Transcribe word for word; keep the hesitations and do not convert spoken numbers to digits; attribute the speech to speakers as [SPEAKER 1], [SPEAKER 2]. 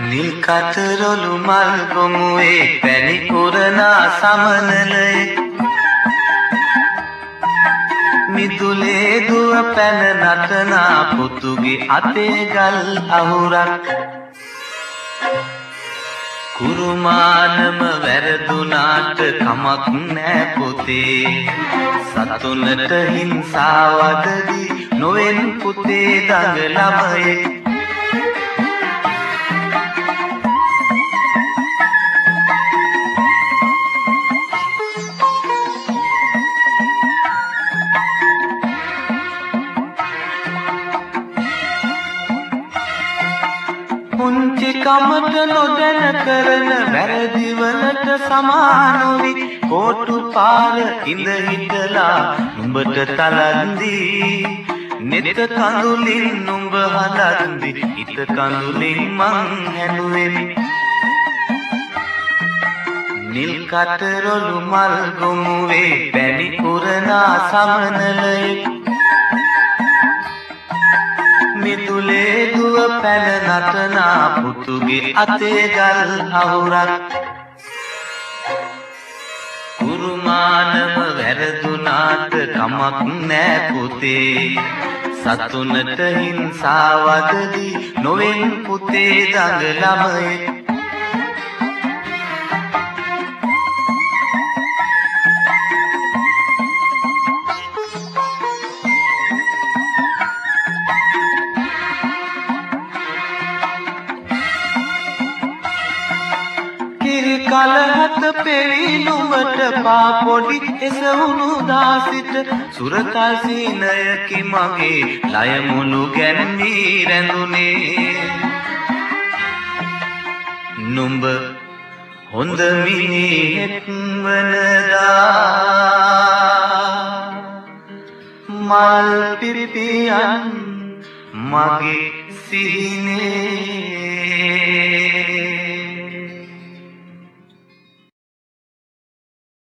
[SPEAKER 1] නිල් කතරොළු මල් ගොමුවේ පැණි උරනා සමනලයේ මිදුලේ දුව පැන නටනා පුතුගේ අතේ ගල් අහුරක් කුරුමානම වැරදුනාට කමක් නෑ පුතේ සතුනට හිංසාවදදී නොවෙන් පුතේ දඟ ළමයේ පුංචි කමට නොදැන කරන වැරදිවලට සමානොවි කෝටු පාර ඉඳ හිටලා නුඹට තලන්දී නෙත කඳුලින් නුඹ හදන්දි හිත කඳුලින් මං හැනුවෙමි නිල් කතරොළු මල් ගොමුවේ පැණි උරනා සමනලයේ මිදුලේ දුව පැන නටනා පුතුගේ අතේ ගල් අහුරක් කුරුමානම වැරදුනාට කමක් නෑ පුතේ සතුනට හිංසාවදදී නොවෙන් පුතේ දඟ ළමයේ කලහත පෙවි නුඹට පාපොඩි එසවුණු දාසිට සුරකල් සීනයකි මගේ ලයමුණු ගැන්වී රැඳුනේ නුඹ හොඳ මිනිහෙක් වනදා මල් පිපියන් මගේ සිහිනේ